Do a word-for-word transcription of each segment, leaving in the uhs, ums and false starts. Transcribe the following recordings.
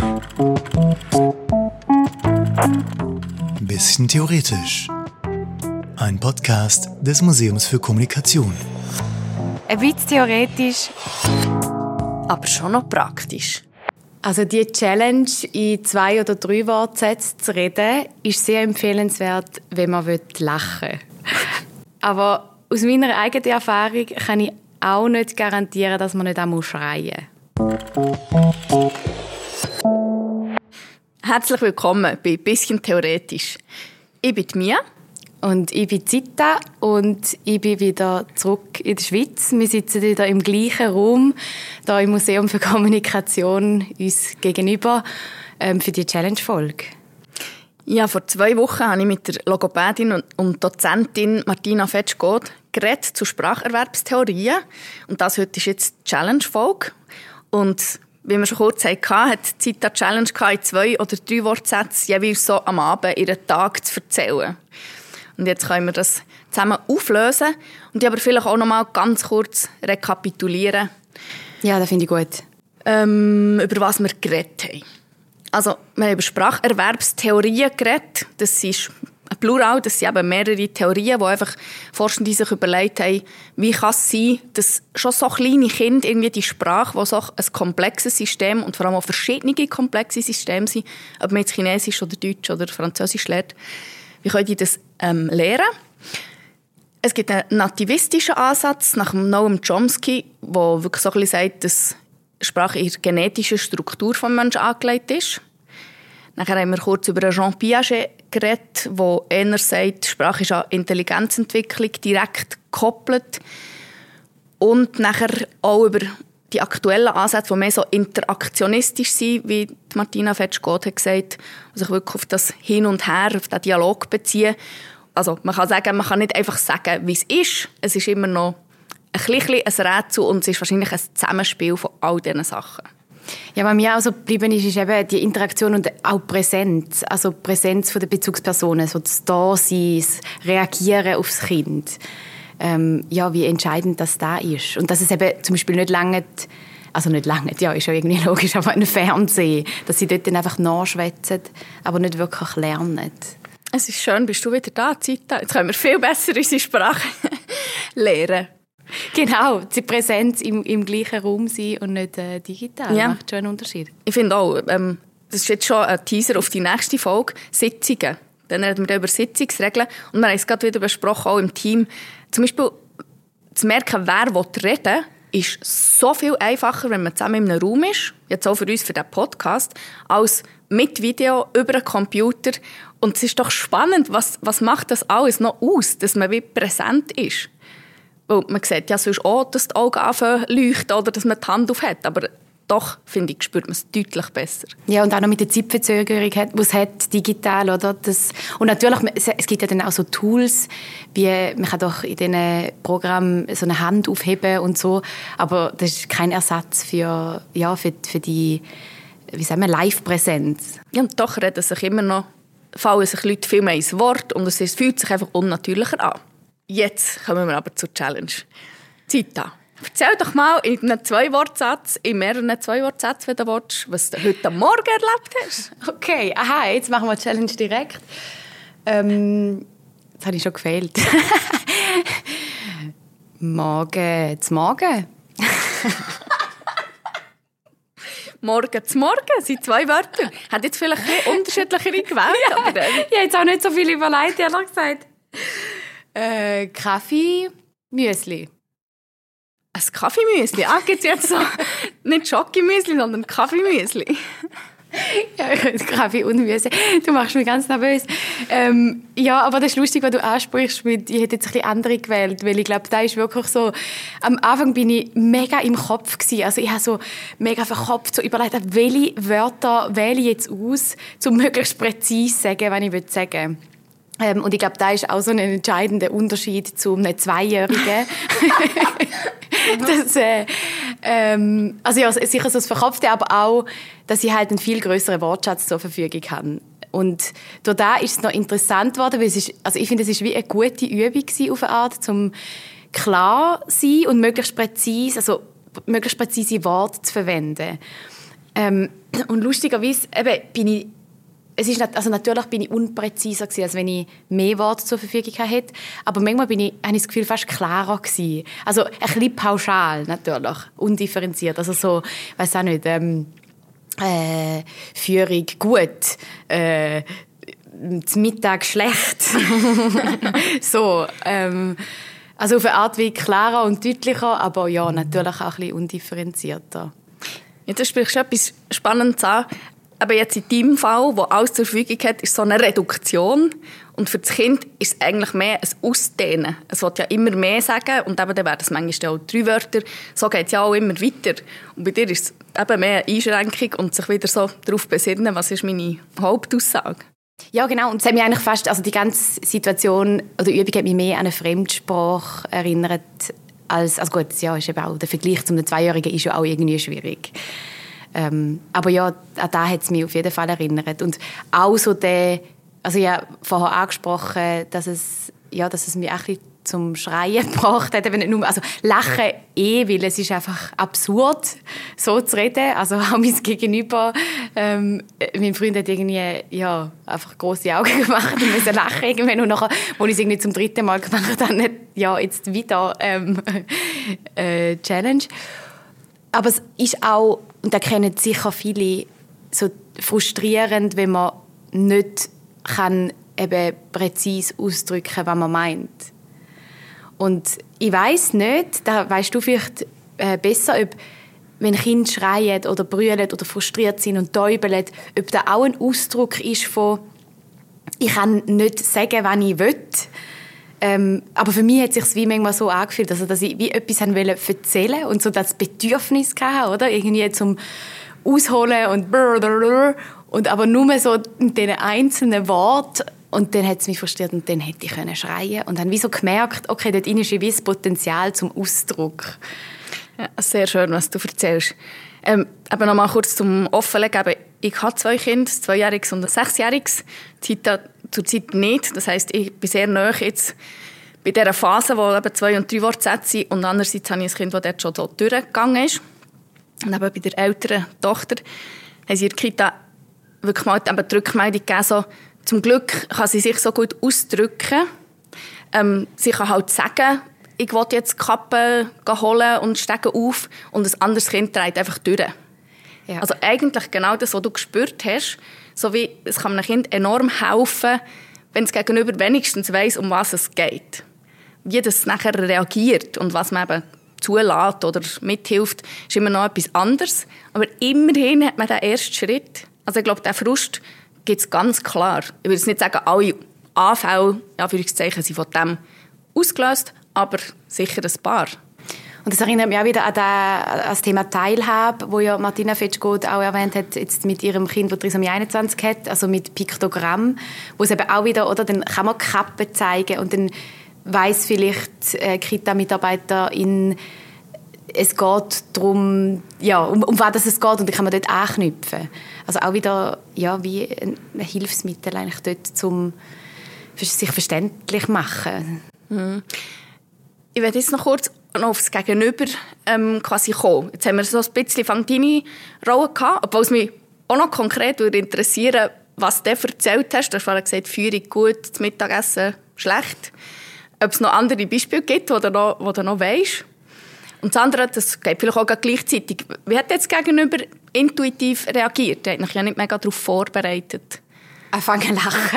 Bisschen theoretisch. Ein Podcast des Museums für Kommunikation. Ein bisschen theoretisch, aber schon noch praktisch. Also die Challenge, in zwei oder drei Wortsätzen zu reden, ist sehr empfehlenswert, wenn man lachen will. Aber aus meiner eigenen Erfahrung kann ich auch nicht garantieren, dass man nicht auch schreien muss. Herzlich willkommen bei «Bisschen theoretisch». Ich bin Mia. Und ich bin Zita und ich bin wieder zurück in der Schweiz. Wir sitzen wieder im gleichen Raum, hier im Museum für Kommunikation, uns gegenüber, ähm, für die Challenge-Folge. Ja, vor zwei Wochen habe ich mit der Logopädin und Dozentin Martina Fetsch-Goth geredet zu Spracherwerbstheorien. Und das heute ist jetzt die Challenge-Folge. Und wie wir schon kurz hatten, hat die Zita Challenge in zwei oder drei Wortsätzen jeweils so am Abend ihren Tag zu erzählen. Und jetzt können wir das zusammen auflösen und die aber vielleicht auch noch mal ganz kurz rekapitulieren. Ja, das finde ich gut. Ähm, über was wir geredet haben. Also, wir haben über Spracherwerbstheorien geredet. Das ist ein Plural, das sind eben mehrere Theorien, wo einfach Forschende sich überlegt haben, wie kann es sein, dass schon so kleine Kinder irgendwie die Sprache, die so ein komplexes System und vor allem auch verschiedene komplexe Systeme sind, ob man jetzt Chinesisch oder Deutsch oder Französisch lernt, wie können die das ähm, lernen? Es gibt einen nativistischen Ansatz nach Noam Chomsky, der wirklich so ein bisschen sagt, dass Sprache in der genetischen Struktur des Menschen angelegt ist. Nachher haben wir kurz über Jean Piaget geredet, der eher sagt, Sprache ist an Intelligenzentwicklung direkt gekoppelt. Und nachher auch über die aktuellen Ansätze, die mehr so interaktionistisch sind, wie Martina Fetsch-Goth hat gesagt, die sich wirklich auf das Hin und Her, auf den Dialog beziehen. Also man kann sagen, man kann nicht einfach sagen, wie es ist. Es ist immer noch ein bisschen ein Rätsel und es ist wahrscheinlich ein Zusammenspiel von all diesen Sachen. Ja, was mir auch so geblieben ist, ist eben die Interaktion und auch Präsenz. Also Präsenz der Bezugspersonen, so das Dasein, das Reagieren aufs Kind. Ähm, ja, wie entscheidend das da ist. Und dass es eben zum Beispiel nicht lange, also nicht lange, ja, ist ja irgendwie logisch, aber ein Fernsehen, dass sie dort dann einfach nachschwätzen, aber nicht wirklich lernen. Es ist schön, bist du wieder da, Zita. Jetzt können wir viel besser unsere Sprache lernen. Genau, die Präsenz im, im gleichen Raum sein und nicht äh, digital, ja. Macht schon einen Unterschied. Ich finde auch, ähm, das ist jetzt schon ein Teaser auf die nächste Folge, Sitzungen. Dann reden wir über Sitzungsregeln und wir haben es gerade wieder besprochen, auch im Team. Zum Beispiel zu merken, wer reden will, ist so viel einfacher, wenn man zusammen in einem Raum ist, jetzt auch für uns, für diesen Podcast, als mit Video über einen Computer. Und es ist doch spannend, was, was macht das alles noch aus, dass man wie präsent ist. Weil man sieht ja sonst auch, dass die Augen anfangen zu leuchten oder dass man die Hand auf hat. Aber doch, finde ich, spürt man es deutlich besser. Ja, und auch noch mit der Zeitverzögerung, die es hat, digital, oder? Das, und natürlich, es gibt ja dann auch so Tools, wie man kann doch in diesen Programmen so eine Hand aufheben und so, aber das ist kein Ersatz für, ja, für, für die, wie sagen wir, Live-Präsenz. Ja, und doch reden sich immer noch, fallen sich Leute viel mehr ins Wort und es fühlt sich einfach unnatürlicher an. Jetzt kommen wir aber zur Challenge. Zita, erzähl doch mal in einem Zwei-Wort-Satz, in mehreren Zwei-Wort-Sätzen, wenn du willst, was du heute Morgen erlebt hast. Okay, aha, jetzt machen wir die Challenge direkt. Ähm, das habe ich schon gefehlt. Morgen, zum Morgen. Morgen zum Morgen sind zwei Wörter. Hat jetzt vielleicht ein unterschiedlichere gewählt. Ja, aber ich habe jetzt auch nicht so viel überlegt, ehrlich gesagt. Äh, Kaffee, Müsli. Ein Kaffeemüsli? Ah, gibt es jetzt so nicht Schokimüsli, sondern Kaffeemüsli? Ja, Kaffee und Müsli. Du machst mich ganz nervös. Ähm, ja, aber das ist lustig, was du ansprichst. Mit, ich hätte jetzt ein bisschen andere gewählt, weil ich glaube, da ist wirklich so, am Anfang bin ich mega im Kopf gewesen. Also ich habe so mega verkopft, so überlegt, welche Wörter wähle ich jetzt aus, um möglichst präzise zu sagen, was ich sagen will. Ähm, und ich glaube, da ist auch so ein entscheidender Unterschied zu einem Zweijährigen. das, äh, ähm, also ja, sicher so das Verkopfte, aber auch, dass ich halt einen viel grösseren Wortschatz zur Verfügung habe. Und durch das ist es noch interessant geworden, weil es ist, also ich finde, es war wie eine gute Übung auf eine Art, um klar zu sein und möglichst präzise, also möglichst präzise Worte zu verwenden. Ähm, und lustigerweise eben, bin ich Es ist nicht, also natürlich bin ich unpräziser gewesen, als wenn ich mehr Worte zur Verfügung hätte. Aber manchmal bin ich, habe ich das Gefühl, fast klarer gewesen. Also ein bisschen pauschal natürlich, undifferenziert. Also so, ich weiss auch nicht, ähm, äh, Führung gut, äh, zum Mittag schlecht. so, ähm, also auf eine Art wie klarer und deutlicher, aber ja, natürlich auch ein bisschen undifferenzierter. Jetzt sprichst du etwas Spannendes an. Aber jetzt in deinem Fall, wo alles zur Verfügung hat, ist so eine Reduktion. Und für das Kind ist es eigentlich mehr ein Ausdehnen. Es will ja immer mehr sagen und eben dann werden es manchmal auch drei Wörter. So geht es ja auch immer weiter. Und bei dir ist es eben mehr eine Einschränkung und sich wieder so darauf besinnen, was ist meine Hauptaussage. Ja, genau. Und es hat mich eigentlich fast, also die ganze Situation oder Übung hat mich mehr an eine Fremdsprache erinnert. Als, also gut, ja, ist eben auch, der Vergleich zu einem Zweijährigen ist ja auch irgendwie schwierig. Ähm, aber ja, an das hat es mich auf jeden Fall erinnert. Und auch so der, also ja, vorher angesprochen, dass es, ja, dass es mich auch ein bisschen zum Schreien gebracht hat. Nicht nur, also Lachen eh, weil es ist einfach absurd, so zu reden. Also auch mein Gegenüber, ähm, mein Freund hat irgendwie, ja, einfach grosse Augen gemacht und musste lachen irgendwann. Und nachher, als ich es irgendwie zum dritten Mal gemacht habe, dann ja, jetzt wieder ähm, äh, Challenge. Aber es ist auch, und da kennen sicher viele, so frustrierend, wenn man nicht kann eben präzise ausdrücken kann, was man meint. Und ich weiss nicht, da weisst du vielleicht äh, besser, ob wenn Kinder schreien oder brüllen oder frustriert sind und täubeln, ob da auch ein Ausdruck ist von ich kann nicht sagen, was ich will. Ähm, aber für mich hat es sich wie manchmal so angefühlt, also, dass ich wie etwas erzählen wollte und so das Bedürfnis hatte, oder? Irgendwie zum Ausholen und blablabla. Und aber nur so in diesen einzelnen Worten. Und dann hat es mich frustriert und dann hätte ich können schreien und dann wie so gemerkt, okay, dort ist ein gewisses Potenzial zum Ausdruck. Ja, sehr schön, was du erzählst. Ähm, aber noch mal kurz zum Offenlegen. Ich habe zwei Kinder, ein Zweijähriges und ein Sechsjähriges. Zurzeit nicht. Das heisst, ich bin sehr nahe jetzt bei dieser Phase, wo eben zwei- und drei Wortsätze sind. Und andererseits habe ich ein Kind, das dort schon so durchgegangen ist. Und eben bei der älteren Tochter haben sie in der Kita wirklich mal eben die Rückmeldung gegeben, so, zum Glück kann sie sich so gut ausdrücken. Ähm, sie kann halt sagen, ich will jetzt die Kappe holen und steigen auf. Und ein anderes Kind trägt einfach durch. Ja. Also eigentlich genau das, was du gespürt hast. So wie, es kann einem Kind enorm helfen, wenn es gegenüber wenigstens weiss, um was es geht. Wie das nachher reagiert und was man eben zulässt oder mithilft, ist immer noch etwas anderes. Aber immerhin hat man den ersten Schritt. Also ich glaube, den Frust gibt es ganz klar. Ich würde jetzt nicht sagen, alle Anfälle, ja, Anführungszeichen, sind von dem ausgelöst, aber sicher ein paar. Und das erinnert mich auch wieder an, den, an das Thema Teilhabe, wo ja Martina Fetschgott auch erwähnt hat, jetzt mit ihrem Kind, das Trisomie einundzwanzig hat, also mit Piktogramm, wo es eben auch wieder, oder, dann kann man Kappen zeigen und dann weiss vielleicht äh, Kita-Mitarbeiterin, es geht darum, ja, um, um was es geht und dann kann man dort anknüpfen. Also auch wieder ja, wie ein, ein Hilfsmittel eigentlich dort, um sich verständlich machen. Mhm. Ich werde jetzt noch kurz noch aufs Gegenüber ähm, quasi kommen. Jetzt haben wir so ein bisschen von deine Rolle gehabt, obwohl es mich auch noch konkret würde interessieren, was du erzählt hast. Du hast vorhin gesagt, Führung gut, das Mittagessen schlecht. Ob es noch andere Beispiele gibt, die du noch, die du noch weisst. Und das andere, das geht vielleicht auch gleichzeitig. Wie hat jetzt Gegenüber intuitiv reagiert? Er hat mich ja nicht mega darauf vorbereitet. Anfangen lachen.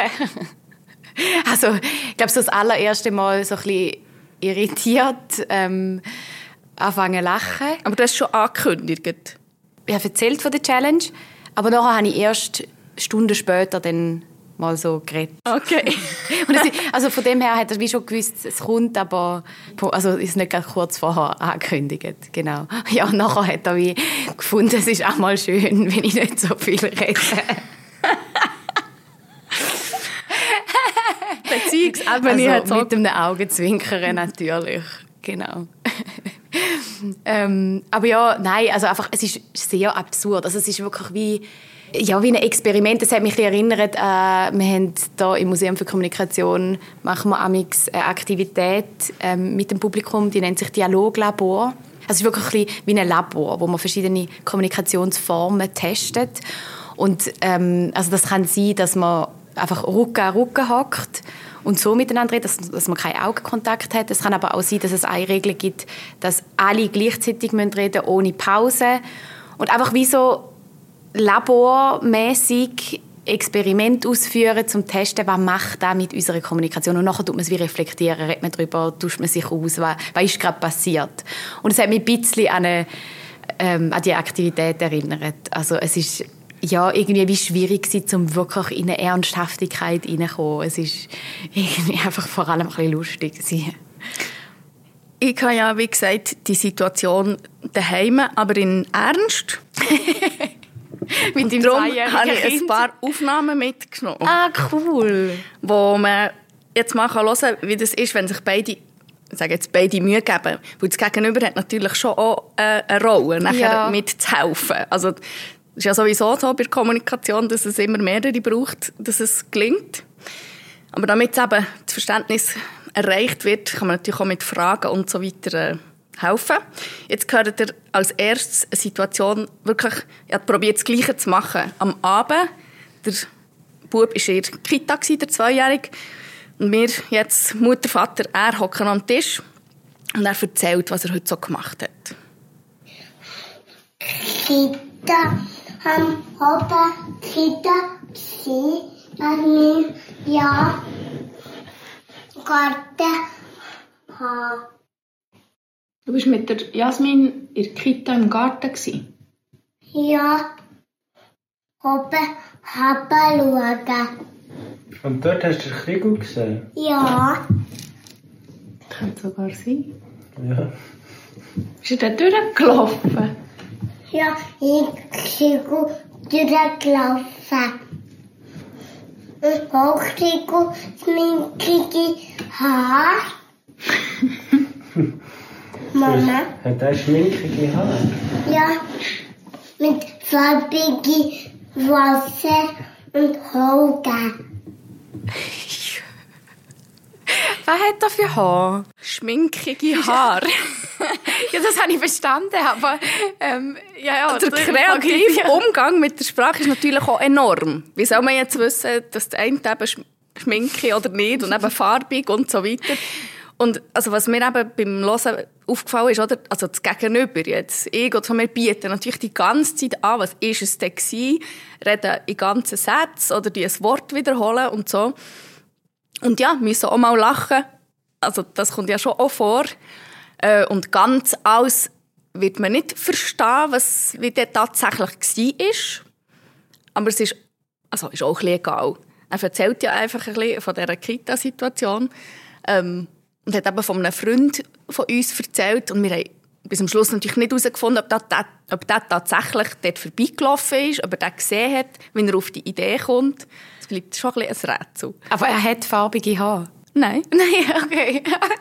Also, ich glaube, so das allererste Mal so ein bisschen irritiert, ähm, anfangen lachen. Aber du hast schon angekündigt. Ich habe erzählt von der Challenge, aber nachher habe ich erst Stunden später dann mal so geredet. Okay. Und ist, also von dem her hat er wie schon gewusst, es kommt, aber also ist nicht ganz kurz vorher angekündigt. Genau. Ja, nachher hat er wie gefunden, es ist auch mal schön, wenn ich nicht so viel rede. Beziehungsebene also mit einem Augenzwinkern natürlich. Genau. ähm, aber ja, nein, also einfach, es ist sehr absurd. Also es ist wirklich wie Ja, wie ein Experiment. Das hat mich erinnert, äh, wir haben hier im Museum für Kommunikation machen wir amix eine Aktivität ähm, mit dem Publikum, die nennt sich Dialoglabor. es ist wirklich ein bisschen wie ein Labor, wo man verschiedene Kommunikationsformen testet. Und ähm, also das kann sein, dass man einfach Rücken an Rücken hockt und so miteinander redet, dass, dass man keinen Augenkontakt hat. Es kann aber auch sein, dass es eine Regel gibt, dass alle gleichzeitig reden müssen, ohne Pause. Und einfach wie so labormäßig Experiment ausführen, um zu testen, was macht das mit unserer Kommunikation. Und nachher tut man es wie reflektieren, redet man darüber, tauscht man sich aus, was, was ist gerade passiert. Und es hat mich ein bisschen an, eine, ähm, an die Aktivität erinnert. Also es ist ja irgendwie wie schwierig gewesen, um wirklich in eine Ernsthaftigkeit reinzukommen. Es ist irgendwie einfach vor allem ein bisschen lustig gewesen. Ich habe ja, wie gesagt, die Situation daheim, aber in Ernst. Mit dem darum zweijährigen habe ich Kind. ein paar Aufnahmen mitgenommen. Ah, cool. Wo man jetzt mal hören kann, wie das ist, wenn sich beide, ich sage jetzt, beide Mühe geben. Weil das Gegenüber hat natürlich schon auch eine Rolle, nachher Ja. mitzuhelfen. Also, es ist ja sowieso so bei der Kommunikation, dass es immer mehrere braucht, dass es gelingt. Aber damit eben das Verständnis erreicht wird, kann man natürlich auch mit Fragen und so weiter äh, helfen. Jetzt gehört ihr als erstes eine Situation, wirklich, ich habe probiert, das Gleiche zu machen. Am Abend, der Bub war in der Kita, der Zweijährige, und wir jetzt, Mutter, Vater, er hocken am Tisch und er erzählt, was er heute so gemacht hat. Kita, am Opa, Kita, sie, an mir, ja, Garten, ha. Du warst mit der Jasmin in der Kita im Garten gewesen? Ja, oben, Papa schauen. Und dort hast du den Krieg gesehen? Ja, Das könnte sogar sein. Ja. Bist du da durchgelaufen? ja, ich kriege durchgelaufen. Und auch kriege schminkige Haar. Mama, Hat er schminkige Haare? ja, mit farbigem Wasser und Augen. Was hat er für Haar? Schminkige Haare. Ja, das habe ich verstanden, aber ähm, ja, ja, Der kreative Umgang mit der Sprache ist natürlich auch enorm. Wie soll man jetzt wissen, dass der eine eben schminke oder nicht und eben farbig und so weiter. Und also was mir eben beim Hören aufgefallen ist, oder? Also das Gegenüber jetzt, ich oder so, wir bieten natürlich die ganze Zeit an, was ist es denn gewesen, reden in ganzen Sätzen oder die ein Wort wiederholen und so. Und ja, müssen auch mal lachen. Also das kommt ja schon auch vor. Äh, und ganz alles wird man nicht verstehen, was wie das tatsächlich war. Aber es ist, also ist auch ein bisschen egal. Er erzählt ja einfach ein bisschen von dieser Kita-Situation. Ähm, und hat eben von einem Freund von uns erzählt. Und wir haben bis zum Schluss natürlich nicht herausgefunden, ob der, ob der tatsächlich dort vorbeigelaufen ist, ob er den gesehen hat, wenn er auf die Idee kommt. Das bleibt schon ein bisschen ein Rätsel. Aber er hat farbige Haare. Nein. Nein, okay.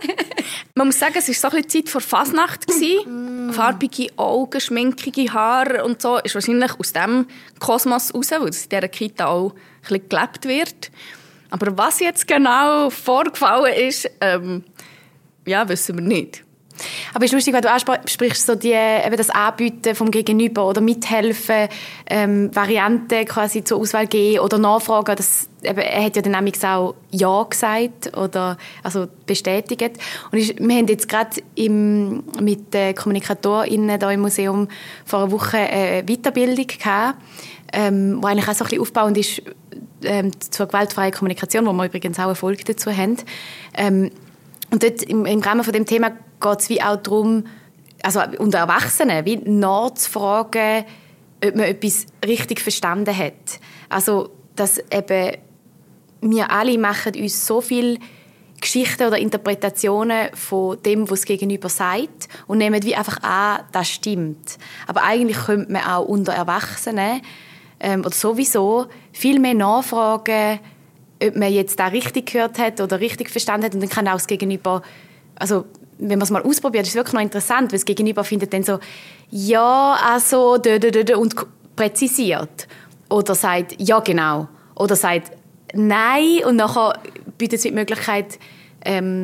Man muss sagen, es war so ein bisschen Zeit vor Fasnacht. Mm. Farbige Augen, schminkige Haare und so. Ist wahrscheinlich aus dem Kosmos raus, weil es in dieser Kita auch ein bisschen gelebt wird. Aber was jetzt genau vorgefallen ist, ähm, ja, wissen wir nicht. Aber es ist lustig, wenn du ansprichst, so die, eben das Anbieten vom Gegenüber oder mithelfen, ähm, Varianten quasi zur Auswahl geben oder nachfragen. Das, eben, er hat ja dann nämlich auch Ja gesagt oder also bestätigt. Und ich, wir haben jetzt gerade im, mit den KommunikatorInnen hier im Museum vor einer Woche eine Weiterbildung gehabt, ähm, die eigentlich auch so ein bisschen aufbauend ist ähm, zur gewaltfreien Kommunikation, wo wir übrigens auch Erfolg dazu haben. Ähm, und dort im, im Rahmen von dem Thema geht es wie auch darum, also unter Erwachsenen, wie nachzufragen, ob man etwas richtig verstanden hat. Also, dass eben wir alle machen uns so viele Geschichten oder Interpretationen von dem, was das Gegenüber sagt und nehmen wie einfach an, das stimmt. Aber eigentlich könnte man auch unter Erwachsenen ähm, oder sowieso viel mehr nachfragen, ob man jetzt da richtig gehört hat oder richtig verstanden hat. Und dann kann auch das Gegenüber, also wenn man es mal ausprobiert, ist es wirklich noch interessant, weil das Gegenüber findet dann so, ja, also, dö, dö, dö, dö, und präzisiert. Oder sagt, ja, genau. Oder sagt, nein, und nachher bietet es die Möglichkeit, ähm,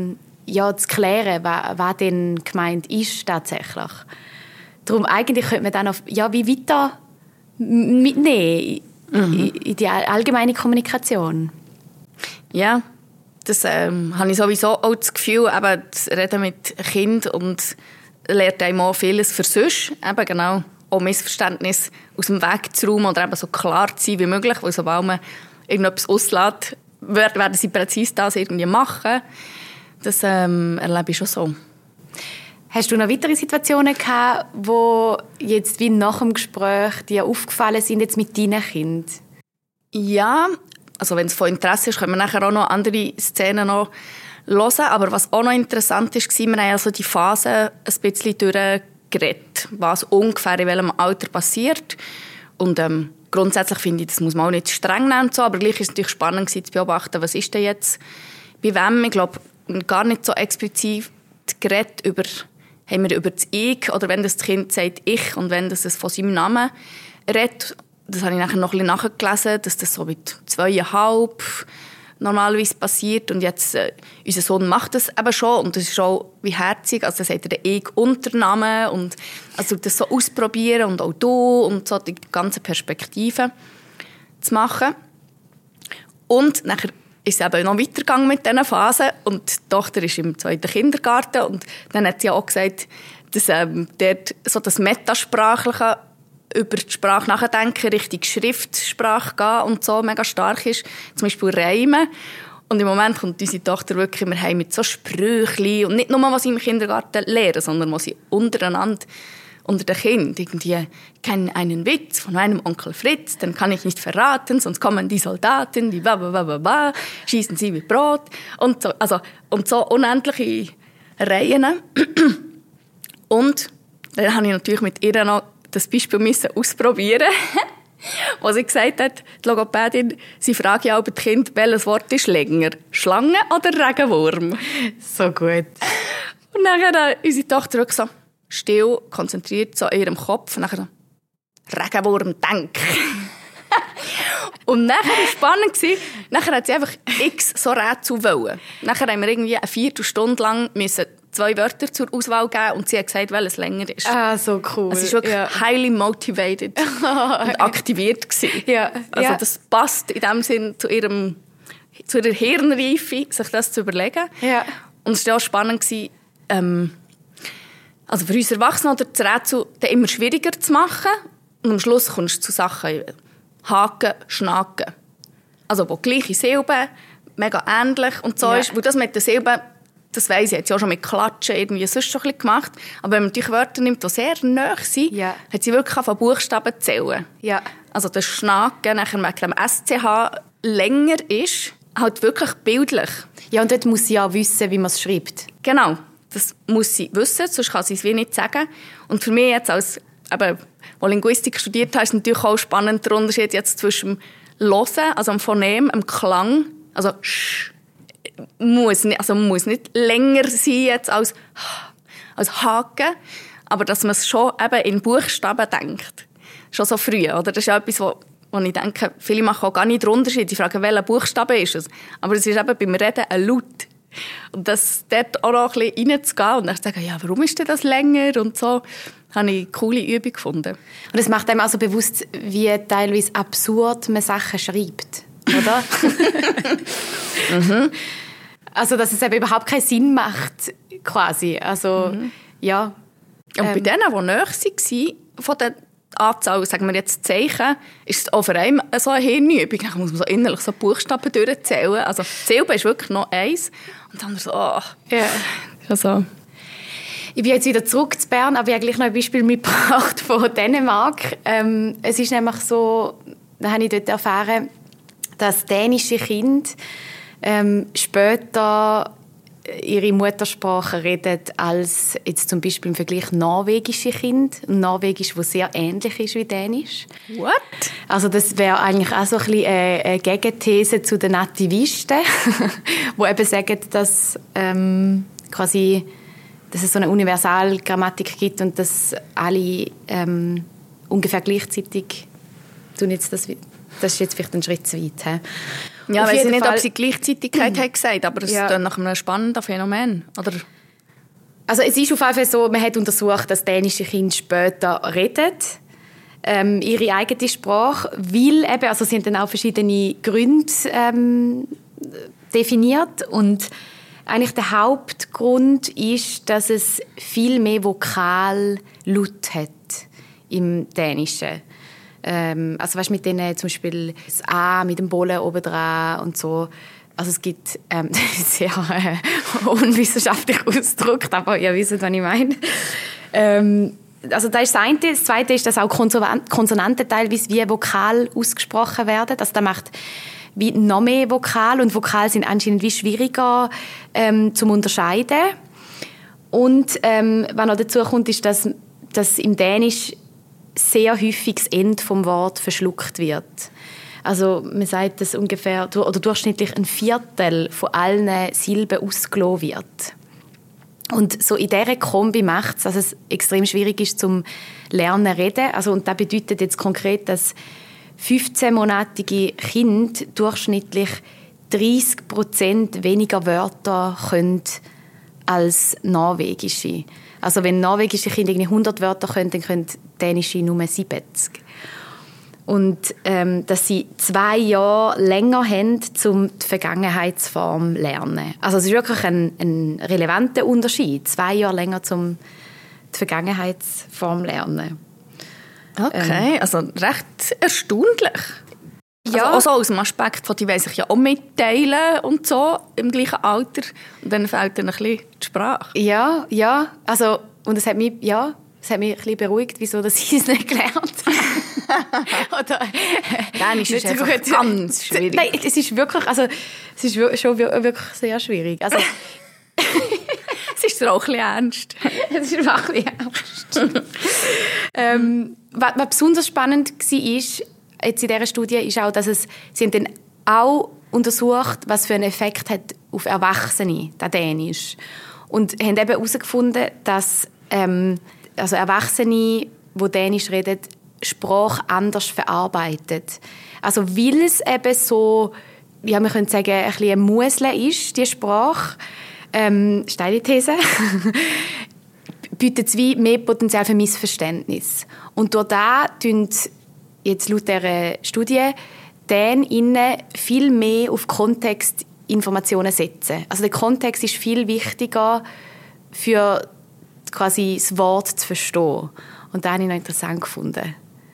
ja, zu klären, was, was denn gemeint ist tatsächlich. Darum eigentlich könnte man dann auf, ja, wie weiter mitnehmen mhm. in, in die allgemeine Kommunikation. Ja, das ähm, habe ich sowieso auch das Gefühl, eben das Reden mit Kindern und lernt einem auch vieles für sonst, eben genau auch Missverständnisse aus dem Weg zu räumen oder eben so klar zu sein wie möglich, weil sobald man irgendetwas auslässt, werden sie präzise das irgendwie machen. Das ähm, erlebe ich schon so. Hast du noch weitere Situationen gehabt, wo jetzt wie nach dem Gespräch dir aufgefallen sind jetzt mit deinen Kindern? Ja, also wenn es von Interesse ist, können wir nachher auch noch andere Szenen noch hören. Aber was auch noch interessant ist, wir haben also die Phase ein bisschen durchgeredet, was ungefähr in welchem Alter passiert. Und ähm, grundsätzlich finde ich, das muss man auch nicht streng nehmen, so, aber gleich ist es natürlich spannend zu beobachten, was ist denn jetzt bei wem. Ich glaube, gar nicht so explizit geredet über, haben wir über das Ich oder wenn das Kind sagt Ich und wenn das es von seinem Namen redet. Das habe ich nachher noch ein bisschen nachgelesen, dass das so mit zweieinhalb normalerweise passiert. Und jetzt, äh, unser Sohn macht das eben schon. Und das ist auch wie herzig. Also, er sagt den Ich-Unternamen. Und also das so ausprobieren und auch du und so die ganze Perspektive zu machen. Und nachher ist es eben noch weitergegangen mit diesen Phasen. Und die Tochter ist im zweiten Kindergarten. Und dann hat sie auch gesagt, dass ähm, dort so das Metasprachliche über die Sprache nachdenken, Richtung Schriftsprache gehen und so mega stark ist. Zum Beispiel Reimen. Und im Moment kommt unsere Tochter wirklich immer heim mit so Sprüchli und nicht nur, was sie im Kindergarten lernen, sondern was sie untereinander, unter den Kindern, irgendwie, kennen einen Witz von meinem Onkel Fritz, den kann ich nicht verraten, sonst kommen die Soldaten, die bababababa, schießen sie wie Brot und so, also, und so unendliche Reihen. Und dann habe ich natürlich mit ihr noch das Beispiel müssen ausprobieren, wo sie gesagt hat, die Logopädin, sie fragt ja auch die Kinder, welches Wort ist länger, Schlange oder Regenwurm? So gut. Und dann hat unsere Tochter wirklich so still, konzentriert so in ihrem Kopf, und dann Regenwurm, denk. Und nachher war es spannend, nachher hat sie einfach x so Rätsel wollen. Nachher haben wir irgendwie eine Viertelstunde lang müssen zwei Wörter zur Auswahl geben und sie hat gesagt, welches länger ist. Ah, so cool. Also sie war wirklich ja. highly motivated und aktiviert gewesen. Ja. Also ja. das passt in dem Sinn zu ihrem, zu ihrer Hirnreife, sich das zu überlegen. Ja. Und es war auch spannend gewesen, ähm, also für uns Erwachsene oder das Rätsel dann immer schwieriger zu machen und am Schluss kommst du zu Sachen Haken, Schnaken. Also wo gleiche Silben, mega ähnlich und so ja. ist. Weil das mit den Silben, das weiss ich, hat sie auch schon mit Klatschen irgendwie sonst schon ein bisschen gemacht. Aber wenn man natürlich Wörter nimmt, die sehr nahe sind, ja. hat sie wirklich von Buchstaben zählen. Ja. Also das Schnaken, nachher mit dem S C H länger ist, halt wirklich bildlich. Ja, und dort muss sie ja wissen, wie man es schreibt. Genau, das muss sie wissen, sonst kann sie es wie nicht sagen. Und für mich jetzt als, eben, wo Linguistik studiert habe, ist natürlich auch spannend der Unterschied jetzt zwischen dem Hören, also dem Phonem, dem Klang, also sch, muss nicht, also muss nicht länger sein jetzt als, als Haken, aber dass man es schon eben in Buchstaben denkt. Schon so früh, oder? Das ist ja etwas, wo, wo ich denke, viele machen auch gar nicht den Unterschied. Sie fragen, welcher Buchstabe ist es? Aber es ist eben beim Reden ein Laut. Und das dort auch noch ein bisschen reinzugehen und dann zu sagen, ja, warum ist denn das länger? Und so, habe ich eine coole Übung gefunden. Und es macht einem also bewusst, wie teilweise absurd man Sachen schreibt, oder? mhm. Also, dass es eben überhaupt keinen Sinn macht, quasi. Also, mhm. ja. Und ähm. bei denen, die näher waren, von der Anzahl, sagen wir jetzt Zeichen, ist es auch für einen so eine Hirnübung. Dann muss man so innerlich so Buchstaben durchzählen. Also, die Silbe ist wirklich noch eins. Und dann so, oh. Ja. Also. Ich bin jetzt wieder zurück zu Bern, aber ich habe gleich noch ein Beispiel mitgebracht von Dänemark. Ähm, es ist nämlich so, da habe ich dort erfahren, dass dänische Kinder ähm, später ihre Muttersprache reden als jetzt zum Beispiel im Vergleich norwegische Kinder. Norwegisch, das sehr ähnlich ist wie Dänisch. What? Also das wäre eigentlich auch so ein bisschen eine Gegenthese zu den Nativisten, die eben sagen, dass ähm, quasi dass es so eine Universalgrammatik gibt und dass alle ähm, ungefähr gleichzeitig tun jetzt das, das ist jetzt vielleicht ein Schritt zu weit. He? Ja, Auf ich weiß jeden nicht, Fall. ob sie Gleichzeitigkeit hat gesagt, aber es Ja. klingt nach einem spannenden Phänomen. Oder? Also es ist auf jeden Fall so, man hat untersucht, dass dänische Kinder später reden, ähm, ihre eigene Sprache, weil eben, also sie haben dann auch verschiedene Gründe ähm, definiert und eigentlich der Hauptgrund ist, dass es viel mehr Vokallaut hat im Dänischen. Ähm, also weißt, mit denen zum Beispiel das A mit dem Bollen oben dran und so. Also es gibt ähm, sehr äh, unwissenschaftlich ausgedrückt, aber ihr wisst, was ich meine. Ähm, also das ist das eine. Das zweite ist, dass auch Konsonanten teilweise wie Vokal ausgesprochen werden. Also das macht wie noch mehr Vokal und Vokal sind anscheinend wie schwieriger ähm, zum unterscheiden. Und ähm, was noch dazu kommt, ist, dass, dass im Dänisch sehr häufig das Ende vom Wort verschluckt wird. Also man sagt, dass ungefähr oder durchschnittlich ein Viertel von allen Silben ausgelassen wird. Und so in dieser Kombi macht es, dass es extrem schwierig ist zum Lernen reden. Also, und das bedeutet jetzt konkret, dass fünfzehnmonatige Kinder durchschnittlich dreißig Prozent weniger Wörter können als norwegische. Also wenn norwegische Kinder hundert Wörter können, dann können dänische nur siebzig. Und ähm, dass sie zwei Jahre länger haben, um die Vergangenheitsform zu lernen. Also es ist wirklich ein, ein relevanter Unterschied. Zwei Jahre länger, um die Vergangenheitsform zu lernen. Okay, ähm. also recht erstaunlich. Ja. Also auch so aus dem Aspekt von, die wollen sich ja auch mitteilen und so im gleichen Alter. Und dann fehlt dann ein bisschen die Sprache. Ja, ja. Also, und es hat mich, ja, es hat mich ein bisschen beruhigt, wieso dass ich es nicht gelernt habe. Oder, Dänisch ist einfach gut. Ganz schwierig. Nein, es ist wirklich, also, es ist schon wirklich sehr schwierig. Also, es ist auch ein bisschen ernst. Es ist auch ein bisschen ernst. ähm, was, was besonders spannend war, ist, jetzt in dieser Studie, ist auch, dass es, sie haben dann auch untersucht, was für einen Effekt hat auf Erwachsene, der Dänisch. Und haben eben herausgefunden, dass ähm, also Erwachsene, die Dänisch reden, Sprache anders verarbeitet. Also weil es eben so, ja, man könnte sagen, ein bisschen ein Musle ist, die Sprache, ähm, steile These, bietet es wie mehr Potenzial für Missverständnis. Und durch das tun jetzt laut dieser Studie Dänen innen viel mehr auf Kontextinformationen setzen. Also der Kontext ist viel wichtiger für quasi das Wort zu verstehen. Und das habe ich noch interessant gefunden.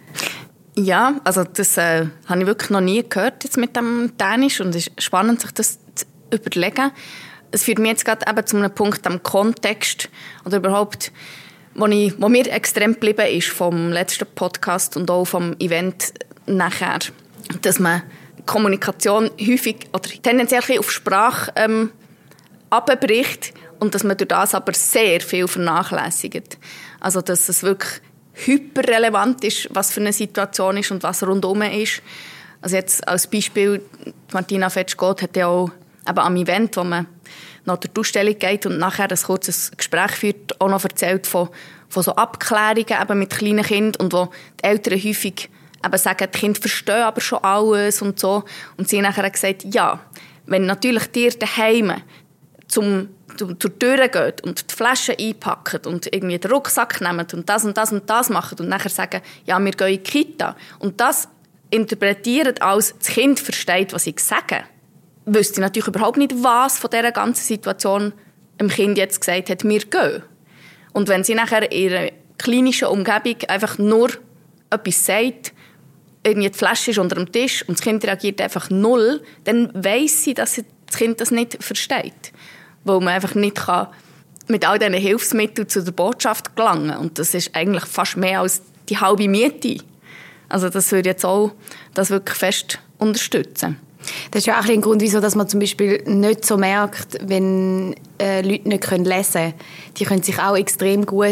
Ja, also das äh, habe ich wirklich noch nie gehört jetzt mit dem Dänisch und es ist spannend, sich das zu überlegen. Es führt mich jetzt gerade eben zu einem Punkt am Kontext oder überhaupt, wo, ich, wo mir extrem geblieben ist vom letzten Podcast und auch vom Event nachher, dass man Kommunikation häufig oder tendenziell auf Sprache ähm, abbricht und dass man durch das aber sehr viel vernachlässigt. Also dass es wirklich hyperrelevant ist, was für eine Situation ist und was rundherum ist. Also jetzt als Beispiel, Martina Fetsch-Gott hat ja auch eben am Event, wo man nach der Ausstellung geht und nachher ein kurzes Gespräch führt, auch noch erzählt von, von so Abklärungen eben mit kleinen Kindern und wo die Eltern häufig eben sagen, die Kinder verstehen aber schon alles und so. Und sie nachher gesagt, ja, wenn natürlich dir daheim zum zur Tür geht und die Flaschen einpacken und irgendwie den Rucksack nehmen und das und das und das machen und nachher sagen, ja, wir gehen in die Kita und das interpretieren als das Kind versteht, was ich sage, wüsste ich natürlich überhaupt nicht, was von dieser ganzen Situation dem Kind jetzt gesagt hat, wir gehen. Und wenn sie nachher in ihrer klinischen Umgebung einfach nur etwas sagt, irgendwie die Flasche ist unter dem Tisch und das Kind reagiert einfach null, dann weiss sie, dass das Kind das nicht versteht. Weil man einfach nicht kann mit all diesen Hilfsmitteln zu der Botschaft gelangen kann. Und das ist eigentlich fast mehr als die halbe Miete. Also das würde jetzt auch das wirklich fest unterstützen. Das ist ja auch ein Grund, wieso dass man zum Beispiel nicht so merkt, wenn äh, Leute nicht lesen können. Die können sich auch extrem gut...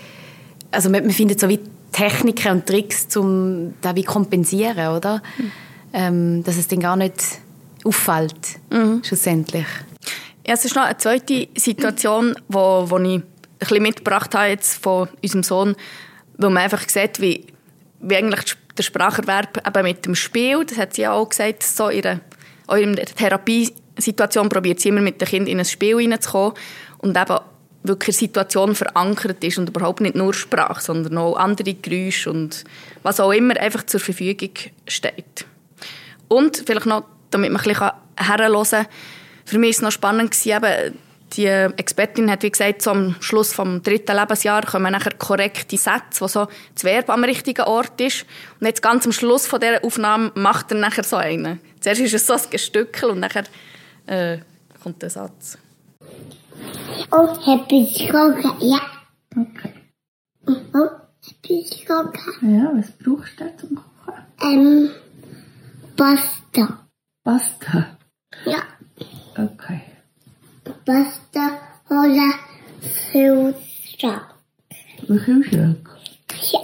Also man, man findet so wie Techniken und Tricks, um das wie kompensieren, oder? Mhm. Ähm, dass es dann gar nicht auffällt, mhm. schlussendlich. Ja, es ist noch eine zweite Situation, die wo, wo ich ein bisschen mitgebracht habe jetzt von unserem Sohn, wo man einfach sieht, wie, wie eigentlich der Spracherwerb eben mit dem Spiel, das hat sie ja auch gesagt, so ihre auch in der Therapiesituation probiert sie immer mit den Kindern in ein Spiel hineinzukommen und eben wirklich in der Situation verankert ist und überhaupt nicht nur Sprache, sondern auch andere Geräusche und was auch immer einfach zur Verfügung steht. Und vielleicht noch, damit man ein bisschen herhören kann, für mich war es noch spannend, eben, die Expertin hat wie gesagt, so am Schluss des dritten Lebensjahr kommen nachher korrekte Sätze, wo so das Verb am richtigen Ort ist. Und jetzt ganz am Schluss von dieser Aufnahme macht er nachher so einen. Zuerst ist es so ein Gestückel und nachher äh, kommt der Satz. Oh, Happy Schocken, ja. Okay. Oh, Happy Schocken. Ja, was brauchst du zum Kochen? Ähm, Pasta. Pasta. Ja, Okay. Pasta oder Füllstoff. Im Kühlschrank. Ja.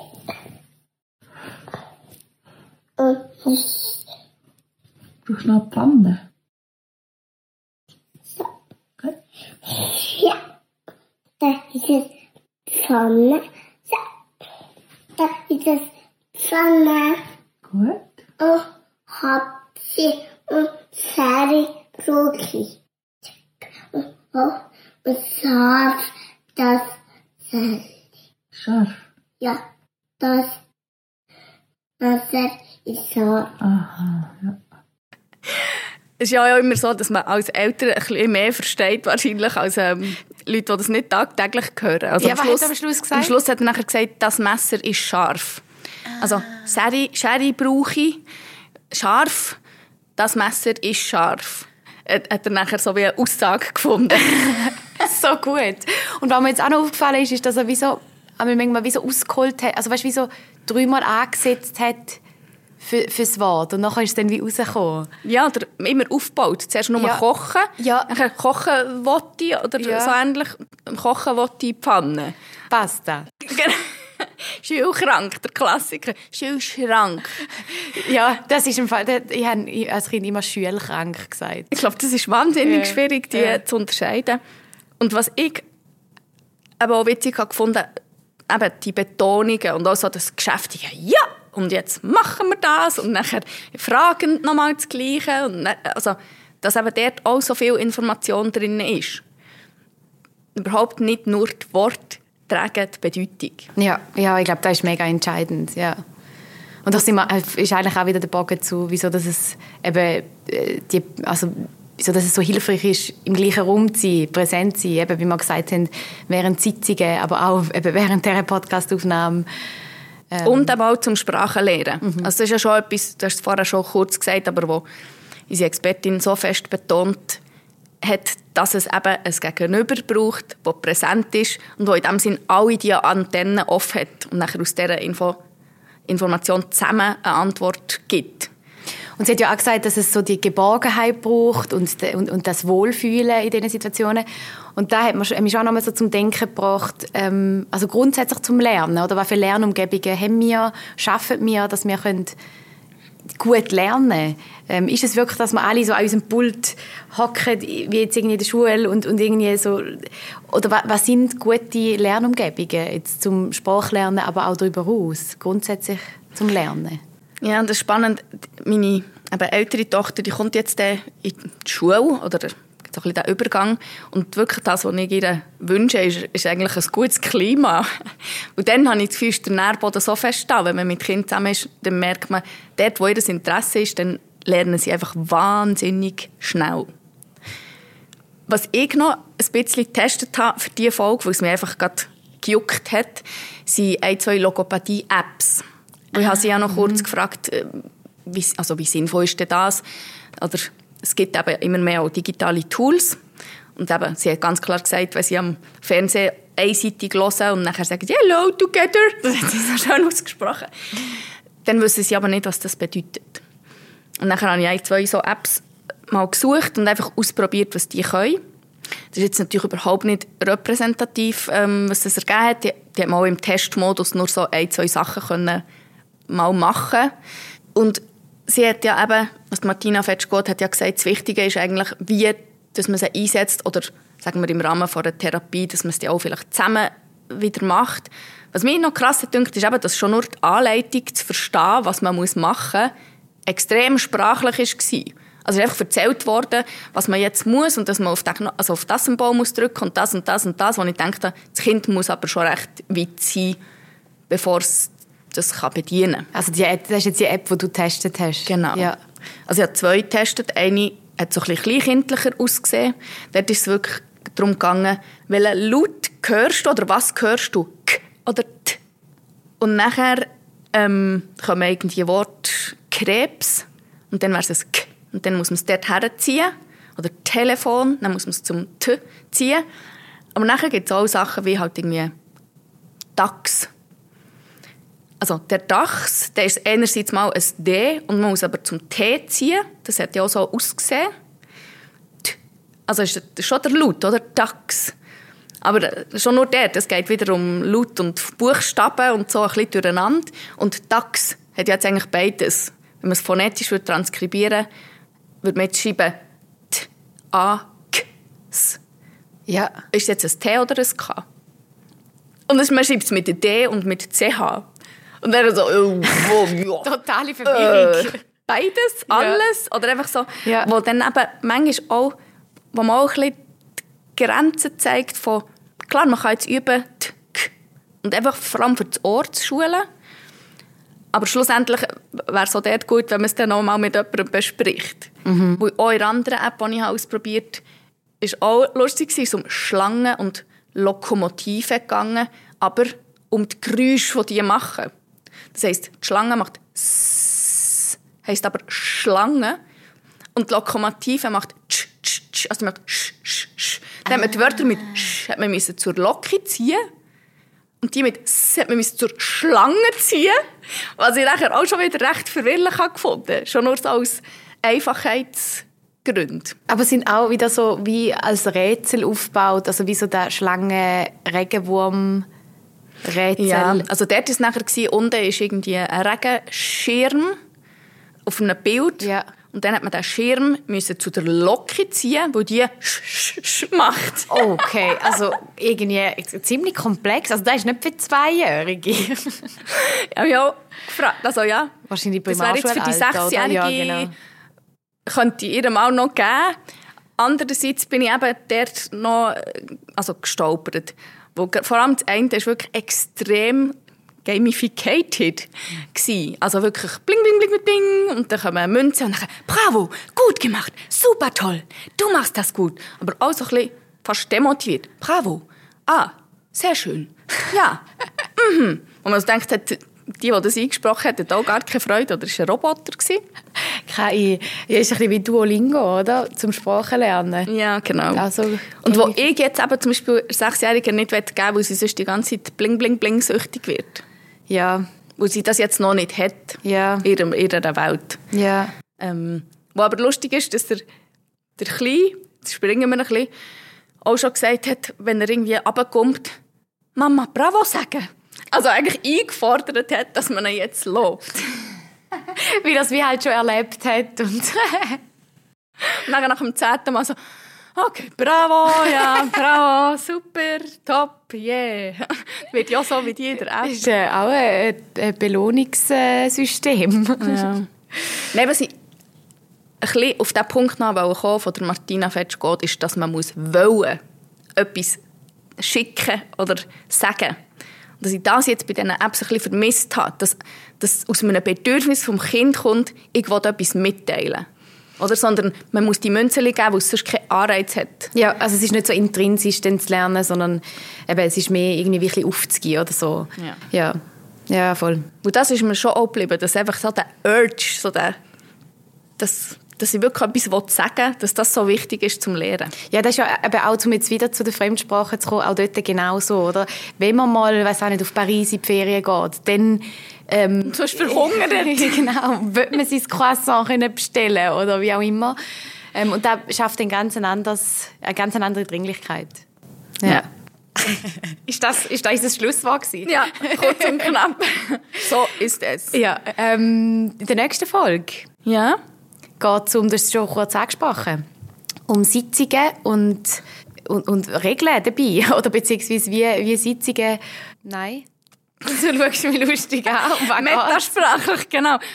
Und ich, Brauchst du noch eine Pfanne? Okay. ja. Da ist es Pfanne. Ja. Da ist es Pfanne. Gut. Und hab sie und Sari Cookie. Und, und scharf das Salz. Scharf. Ja, das Wasser ist scharf. Aha, ja. Es ist ja auch immer so, dass man als Eltern ein bisschen mehr versteht wahrscheinlich als ähm, Leute, die das nicht tagtäglich hören. Also Ja, am was Schluss, hat er am Schluss gesagt? Am Schluss hat er nachher gesagt, das Messer ist scharf. Also Sherry, Sherry brauche ich, scharf, das Messer ist scharf. Hat hat er nachher so wie eine Aussage gefunden. So gut. Und was mir jetzt auch noch aufgefallen ist, ist, dass er wie so, manchmal wie so ausgeholt hat, also weißt, wie so dreimal angesetzt hat für, für das Wort. Und nachher ist es dann wie rausgekommen. Ja, oder immer aufgebaut. Zuerst nur Ja. kochen, Ja. nachher kochen wollte ich, oder Ja. so ähnlich, kochen wollte ich in die Pfanne. Pasta. Schulschrank, der Klassiker. Schulschrank. Ja, das ist im Fall, das- ich habe als Kind immer schulkrank gesagt. Ich glaube, das ist wahnsinnig Ja. schwierig, die Ja. zu unterscheiden. Und was ich aber auch witzig habe gefunden, eben die Betonungen und auch so das Geschäftige. Ja, und jetzt machen wir das. Und nachher fragen nochmal das Gleiche. Und dann, also, dass eben dort auch so viel Information drin ist. Überhaupt nicht nur die Worte tragen die Bedeutung. Ja, ja, ich glaube, das ist mega entscheidend, ja. Und das ist eigentlich auch wieder der Bogen zu, wieso dass es eben äh, die, also wieso dass es so hilfreich ist, im gleichen Raum zu sein, präsent zu sein, eben, wie wir gesagt haben, während Sitzungen, aber auch eben während dieser Podcastaufnahme. Ähm. Und aber auch zum Sprachenlernen. Mhm. Also das ist ja schon etwas, du hast es vorher schon kurz gesagt, aber wo unsere Expertin so fest betont hat, dass es eben ein Gegenüber braucht, das präsent ist und das in dem Sinn alle diese Antennen offen hat und nachher aus dieser Info, Information zusammen eine Antwort gibt. Und sie hat ja auch gesagt, dass es so die Geborgenheit braucht und, de, und, und das Wohlfühlen in diesen Situationen. Und da hat mich auch noch mal so zum Denken gebracht, ähm, also grundsätzlich zum Lernen. Oder was für Lernumgebungen haben wir, schaffen wir, dass wir können gut lernen können? Ähm, ist es wirklich, dass wir alle so an unserem Pult hocken, wie jetzt irgendwie in der Schule und, und irgendwie so, oder was, was sind gute Lernumgebungen jetzt zum Sprachlernen, aber auch darüber hinaus, grundsätzlich zum Lernen? Ja, und das ist spannend. Meine eben, ältere Tochter, die kommt jetzt in die Schule, oder so ein bisschen der Übergang. Und wirklich das, was ich ihr wünsche, ist, ist eigentlich ein gutes Klima. Und dann habe ich das Gefühl, ist der Nährboden so fest da. Wenn man mit Kindern zusammen ist, dann merkt man, dort, wo ihr Interesse ist, dann lernen sie einfach wahnsinnig schnell. Was ich noch ein bisschen getestet habe für diese Folge, weil es mich einfach gerade gejuckt hat, sind ein, zwei Logopädie-Apps. Ich habe sie ja noch kurz gefragt, wie, also wie sinnvoll ist denn das? Oder es gibt eben immer mehr auch digitale Tools. Und eben, sie hat ganz klar gesagt, wenn sie am Fernsehen einseitig hören und nachher sagen, «Hello together», das hat sie so schön ausgesprochen, dann wissen sie aber nicht, was das bedeutet. Und nachher habe ich ein, zwei so Apps mal gesucht und einfach ausprobiert, was die können. Das ist jetzt natürlich überhaupt nicht repräsentativ, ähm, was das ergeben hat. Die, die hat mal im Testmodus nur so ein, zwei Sachen können mal machen. Und sie hat ja eben, also Martina Fetschgott hat ja gesagt, das Wichtige ist eigentlich, wie dass man sie einsetzt oder sagen wir im Rahmen von einer Therapie, dass man es auch vielleicht zusammen wieder macht. Was mich noch krass dünkt, ist eben, dass schon nur die Anleitung zu verstehen, was man machen muss, extrem sprachlich war. Also es ist einfach erzählt worden, was man jetzt muss und dass man auf, den, also auf das Symbol muss drücken und das und das und das, wo ich dachte, das Kind muss aber schon recht weit sein, bevor es das kann bedienen kann. Also die, das ist jetzt die App, die du getestet hast? Genau. Ja. Also ich habe zwei getestet. Eine hat so ein bisschen kleinkindlicher ausgesehen. Dort ist es wirklich darum gegangen, welchen Laut hörst du oder was hörst du? K oder T. Und nachher ähm, kommen irgendwie Wort Krebs und dann wäre es ein K. Und dann muss man es dort herziehen. Oder Telefon, dann muss man es zum T ziehen. Aber nachher gibt es auch Sachen wie halt irgendwie Dachs. Also der Dachs, der ist einerseits mal ein D und man muss aber zum T ziehen. Das hat ja auch so ausgesehen. Also ist das schon der Laut, oder? Dachs. Aber schon nur der, es geht wieder um Laut und Buchstaben und so ein bisschen durcheinander. Und Dachs hat ja jetzt eigentlich beides. Wenn man es phonetisch transkribieren würde, würde man jetzt schreiben T, A, K, S. Ja. Ist jetzt ein T oder ein K? Und man schreibt es mit D und mit C H. Und dann so, oh, oh, ja. Totale Verwirrung. Äh, beides, alles. Ja. Oder einfach so, ja. Wo dann eben manchmal auch, wo man auch ein bisschen die Grenzen zeigt von, klar, man kann jetzt üben, t, k, und einfach vor allem für das Ohr zu schulen. Aber schlussendlich wäre es auch dort gut, wenn man es dann auch mal mit jemandem bespricht. Mhm. Weil auch in einer anderen App, die ich ausprobiert habe, war auch lustig, es ist um Schlangen und Lokomotiven gegangen, aber um die Geräusche, die die machen. Das heisst, die Schlange macht S, heisst aber Schlange. Und die Lokomotive macht Sch, Sch, Sch, also macht Sch, Sch, Sch. Dann ah. hat man die Wörter mit Sch hat man zur Locke ziehen. Und die mit S hat man zur Schlange ziehen. Was ich nachher auch schon wieder recht verwirrlich gefunden habe. Schon nur so als Einfachheitsgründe. Aber sind auch wieder so wie als Rätsel aufgebaut, also wie so der Schlangen-Regenwurm- Rätsel. Ja, also dort war es nachher, unten ist irgendwie ein Regenschirm auf einem Bild. Ja. Und dann hat man den Schirm müssen zu der Locke ziehen, wo die sch, sch, sch macht. Okay, also irgendwie ziemlich komplex. Also das ist nicht für Zweijährige. Ich habe ja gefragt, also ja. Wahrscheinlich das wäre jetzt für die Sechsjährige, ja, genau. Könnte ich ihr auch noch geben. Andererseits bin ich eben dort noch also gestolpert. Wo, vor allem das eine war wirklich extrem gamificated. Also wirklich bling, bling, bling, bling. Und dann kommen Münzen und dann bravo, gut gemacht, super toll, du machst das gut. Aber auch so ein bisschen fast demotiviert. Bravo, ah, sehr schön, ja. mhm. Und man denkt, die, die das eingesprochen hat, hatten auch gar keine Freude. Oder war es ein Roboter? Keine. Ja, ist ein bisschen wie Duolingo, oder? Zum Sprachenlernen. Ja, genau. Also, und wo ich jetzt eben zum Beispiel Sechsjährigen nicht geben will, weil sie sonst die ganze Zeit bling, bling, bling süchtig wird. Ja. Weil sie das jetzt noch nicht hat. Ja. In ihrer, ihrer Welt. Ja. Ähm, wo aber lustig ist, dass der, der Kleine, jetzt springen wir ein bisschen, auch schon gesagt hat, wenn er irgendwie runterkommt, Mama, bravo sagen. Also eigentlich eingefordert hat, dass man ihn jetzt lobt. Wie das wie halt schon erlebt hat. Und dann nach dem zehnten Mal so, okay, bravo, ja, bravo, super, top, yeah. Das wird ja so wie die in der App. Das ist äh, auch ein, ein Belohnungssystem. Ja. Nein, was ich ein bisschen auf den Punkt noch kommen, von der Martina Fetsch geht, ist, dass man muss wollen, etwas schicken oder sagen. Dass ich das jetzt bei diesen Apps ein bisschen vermisst habe, dass, dass aus einem Bedürfnis vom Kind kommt, ich will etwas mitteilen. Oder? Sondern man muss die Münzen geben, weil es sonst keinen Anreiz hat. Ja, also es ist nicht so intrinsisch dann zu lernen, sondern eben, es ist mehr irgendwie ein bisschen aufzugehen oder so. Ja. Ja, ja, voll. Und das ist mir schon auch geblieben, dass einfach so der Urge, so der, das, dass ich wirklich etwas sagen will, dass das so wichtig ist zum Lehren. Ja, das ist ja eben auch, um jetzt wieder zu der Fremdsprache zu kommen, auch dort genauso, oder? Wenn man mal, weiss auch nicht, auf Paris in die Ferien geht, dann ähm, du hast verhungert. Genau, wird man sein Croissant können bestellen oder wie auch immer. Ähm, und das schafft ein ganz anderes, eine ganz andere Dringlichkeit. Ja. ja. ist, das, ist das das Schlusswort gewesen? Ja, kurz und knapp. So ist es. Ja, ähm, in der nächsten Folge ja. geht es um, das ist schon kurz angesprochen, um Sitzungen und, und, und Regeln dabei. Oder beziehungsweise wie, wie Sitzungen... Nein? Du schaust mich lustig an. Metasprachlich, genau.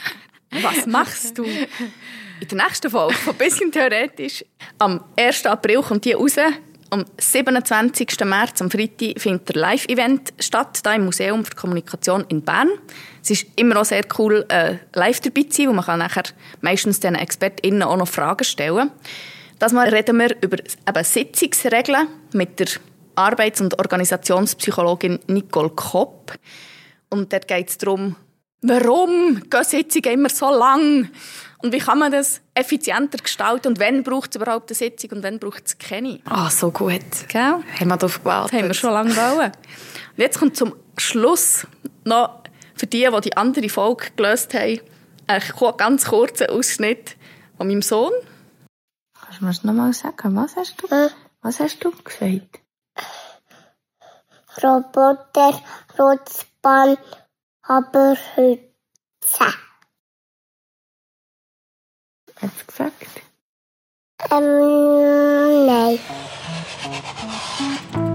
Was machst du? In der nächsten Folge von «Bisschen theoretisch». Am ersten April kommt die raus. Am siebenundzwanzigsten März, am Freitag, findet der Live-Event statt, hier im Museum für Kommunikation in Bern. Es ist immer auch sehr cool, äh, live dabei zu sein, wo man kann nachher meistens den ExpertInnen auch noch Fragen stellen kann. Das Mal reden wir über eben Sitzungsregeln mit der Arbeits- und Organisationspsychologin Nicole Kopp. Und dort geht es darum, warum gehen Sitzungen immer so lang? Und wie kann man das effizienter gestalten? Und wann braucht es überhaupt eine Sitzung und wann braucht es keine? Ah, oh, so gut. Gell? Haben wir darauf gewartet. Das haben wir schon lange wollen. Und jetzt kommt zum Schluss noch für die, die die andere Folge gelöst haben, ein ganz kurzer Ausschnitt von meinem Sohn. Kannst du mir das nochmal sagen? Was hast du, Äh. was hast du gesagt? Roboter, Rotzbahn, aber Hütze. Hat es gesagt? Ähm, nein.